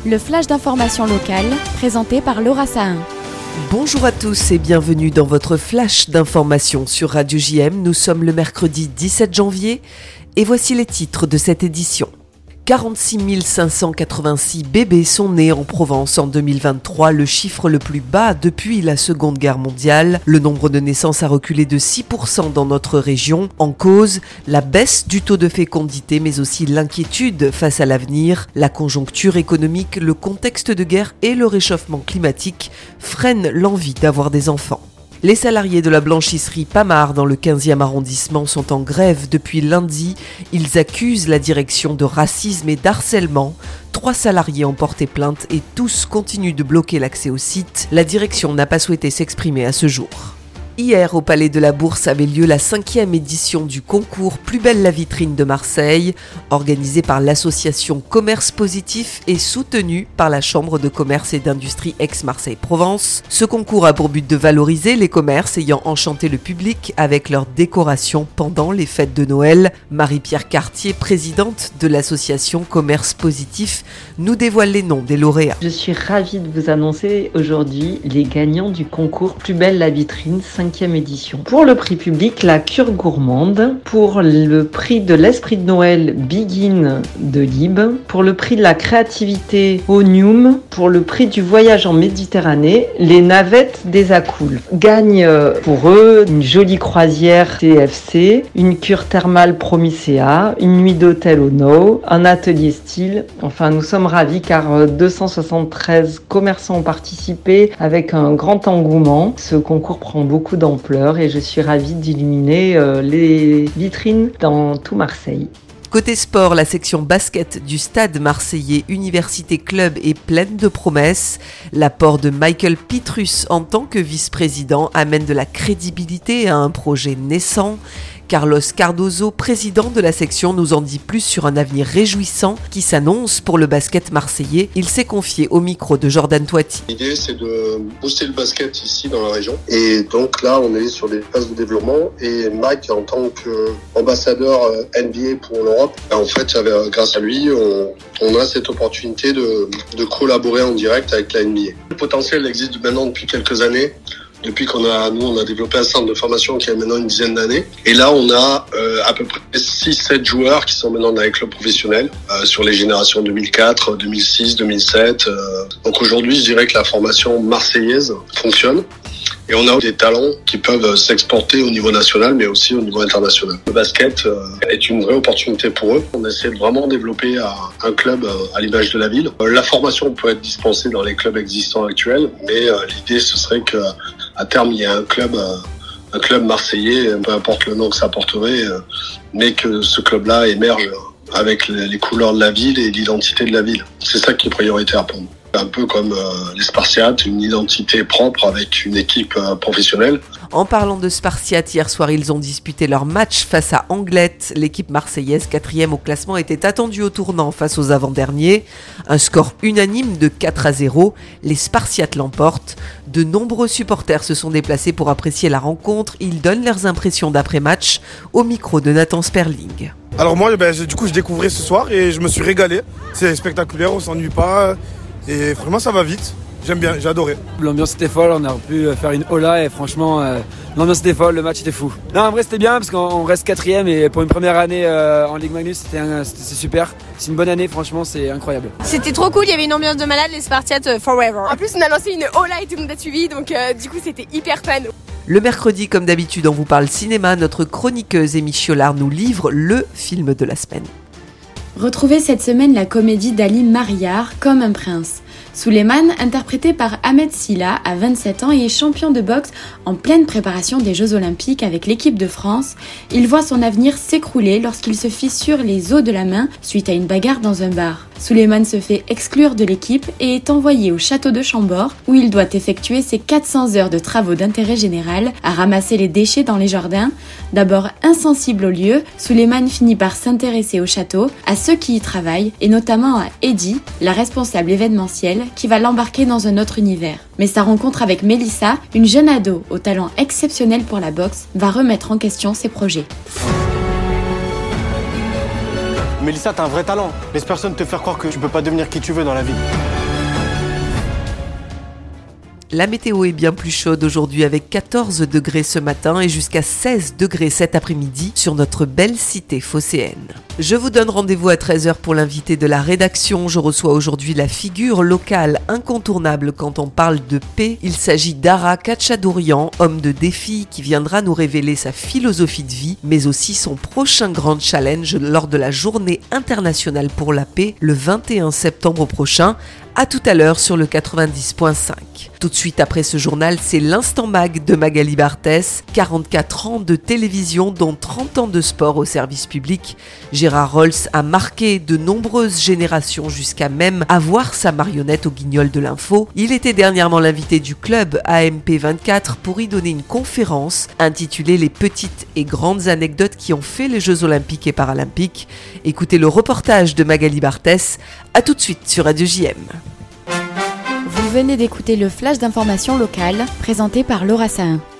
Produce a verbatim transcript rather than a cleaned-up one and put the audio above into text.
Le flash d'information locale, présenté par Laura Sahin. Bonjour à tous et bienvenue dans votre flash d'information sur Radio J M. Nous sommes le mercredi dix-sept janvier et voici les titres de cette édition. quarante-six mille cinq cent quatre-vingt-six bébés sont nés en Provence en deux mille vingt-trois, le chiffre le plus bas depuis la Seconde Guerre mondiale. Le nombre de naissances a reculé de six pour cent dans notre région. En cause, la baisse du taux de fécondité, mais aussi l'inquiétude face à l'avenir. La conjoncture économique, le contexte de guerre et le réchauffement climatique freinent l'envie d'avoir des enfants. Les salariés de la blanchisserie Pamar dans le quinzième arrondissement sont en grève depuis lundi. Ils accusent la direction de racisme et d'harcèlement. Trois salariés ont porté plainte et tous continuent de bloquer l'accès au site. La direction n'a pas souhaité s'exprimer à ce jour. Hier, au Palais de la Bourse avait lieu la cinquième édition du concours Plus belle la vitrine de Marseille, organisé par l'association Commerce Positif et soutenu par la Chambre de commerce et d'industrie Aix-Marseille-Provence. Ce concours a pour but de valoriser les commerces ayant enchanté le public avec leur décoration pendant les fêtes de Noël. Marie-Pierre Cartier, présidente de l'association Commerce Positif, nous dévoile les noms des lauréats. Je suis ravie de vous annoncer aujourd'hui les gagnants du concours Plus belle la vitrine cinquième édition. Pour le prix public, la cure gourmande. Pour le prix de l'esprit de Noël, Begin de Lib. Pour le prix de la créativité, Onium. Pour le prix du voyage en Méditerranée, les navettes des Acoules. Gagne pour eux une jolie croisière T F C, une cure thermale Promicea, une nuit d'hôtel au No, un atelier style. Enfin, nous sommes ravis car deux cent soixante-treize commerçants ont participé avec un grand engouement. Ce concours prend beaucoup d'ampleur et je suis ravie d'illuminer euh, les vitrines dans tout Marseille. Côté sport, la section basket du stade marseillais Université Club est pleine de promesses. L'apport de Michael Pietrus en tant que vice-président amène de la crédibilité à un projet naissant. Carlos Cardozo, président de la section, nous en dit plus sur un avenir réjouissant qui s'annonce pour le basket marseillais. Il s'est confié au micro de Jordan Toiti. L'idée, c'est de booster le basket ici dans la région. Et donc là, on est sur des phases de développement. Et Mike, en tant qu'ambassadeur N B A pour l'Europe, en fait, grâce à lui, on, on a cette opportunité de, de collaborer en direct avec la N B A. Le potentiel existe maintenant depuis quelques années. Depuis qu'on a, nous, on a développé un centre de formation qui a maintenant une dizaine d'années. Et là, on a euh, à peu près six sept joueurs qui sont maintenant dans les clubs professionnels euh, sur les générations deux mille quatre, deux mille six, deux mille sept. Euh. Donc aujourd'hui, je dirais que la formation marseillaise fonctionne. Et on a des talents qui peuvent s'exporter au niveau national, mais aussi au niveau international. Le basket euh, est une vraie opportunité pour eux. On essaie de vraiment développer un, un club euh, à l'image de la ville. Euh, la formation peut être dispensée dans les clubs existants actuels, mais euh, l'idée, ce serait que à terme, il y ait un club, euh, un club marseillais, peu importe le nom que ça porterait, euh, mais que ce club-là émerge avec les, les couleurs de la ville et l'identité de la ville. C'est ça qui est prioritaire pour nous. Un peu comme euh, les Spartiates, une identité propre avec une équipe euh, professionnelle. En parlant de Spartiates, hier soir, ils ont disputé leur match face à Anglet. L'équipe marseillaise, quatrième au classement, était attendue au tournant face aux avant-derniers. Un score unanime de quatre à zéro. Les Spartiates l'emportent. De nombreux supporters se sont déplacés pour apprécier la rencontre. Ils donnent leurs impressions d'après-match au micro de Nathan Sperling. Alors moi, ben, du coup, je découvrais ce soir et je me suis régalé. C'est spectaculaire, on s'ennuie pas. Et franchement, ça va vite. J'aime bien, j'ai adoré. L'ambiance était folle, on a pu faire une hola et franchement, euh, l'ambiance était folle, le match était fou. Non, en vrai, c'était bien parce qu'on reste quatrième et pour une première année euh, en Ligue Magnus, c'était, un, c'était c'est super. C'est une bonne année, franchement, c'est incroyable. C'était trop cool, il y avait une ambiance de malade, les Spartiates euh, forever. En plus, on a lancé une hola et tout le monde a suivi, donc euh, du coup, c'était hyper fun. Le mercredi, comme d'habitude, on vous parle cinéma. Notre chroniqueuse Émy Chiolard nous livre le film de la semaine. Retrouvez cette semaine la comédie d'Ali Mariar, Comme un prince. Souleymane, interprété par Ahmed Silla, a vingt-sept ans et est champion de boxe en pleine préparation des Jeux Olympiques avec l'équipe de France. Il voit son avenir s'écrouler lorsqu'il se fissure les os de la main suite à une bagarre dans un bar. Souleymane se fait exclure de l'équipe et est envoyé au château de Chambord où il doit effectuer ses quatre cents heures de travaux d'intérêt général à ramasser les déchets dans les jardins. D'abord insensible au lieu, Souleymane finit par s'intéresser au château, à ceux qui y travaillent et notamment à Eddie, la responsable événementielle, qui va l'embarquer dans un autre univers. Mais sa rencontre avec Mélissa, une jeune ado au talent exceptionnel pour la boxe, va remettre en question ses projets. Mélissa, t'as un vrai talent. Laisse personne te faire croire que tu peux pas devenir qui tu veux dans la vie. La météo est bien plus chaude aujourd'hui avec quatorze degrés ce matin et jusqu'à seize degrés cet après-midi sur notre belle cité phocéenne. Je vous donne rendez-vous à treize heures pour l'invité de la rédaction. Je reçois aujourd'hui la figure locale incontournable quand on parle de paix. Il s'agit d'Ara Khatchadourian, homme de défi qui viendra nous révéler sa philosophie de vie, mais aussi son prochain grand challenge lors de la Journée internationale pour la paix le vingt et un septembre prochain. À tout à l'heure sur le quatre-vingt-dix virgule cinq. Tout de suite après ce journal, c'est l'Instant Mag de Magali Barthès. quarante-quatre ans de télévision, dont trente ans de sport au service public. Gérard Rolls a marqué de nombreuses générations jusqu'à même avoir sa marionnette au Guignol de l'info. Il était dernièrement l'invité du club A M P vingt-quatre pour y donner une conférence intitulée « Les petites et grandes anecdotes qui ont fait les Jeux Olympiques et Paralympiques ». Écoutez le reportage de Magali Barthès. À tout de suite sur Radio J M. Vous venez d'écouter le flash d'information locale présenté par Laura Sahin.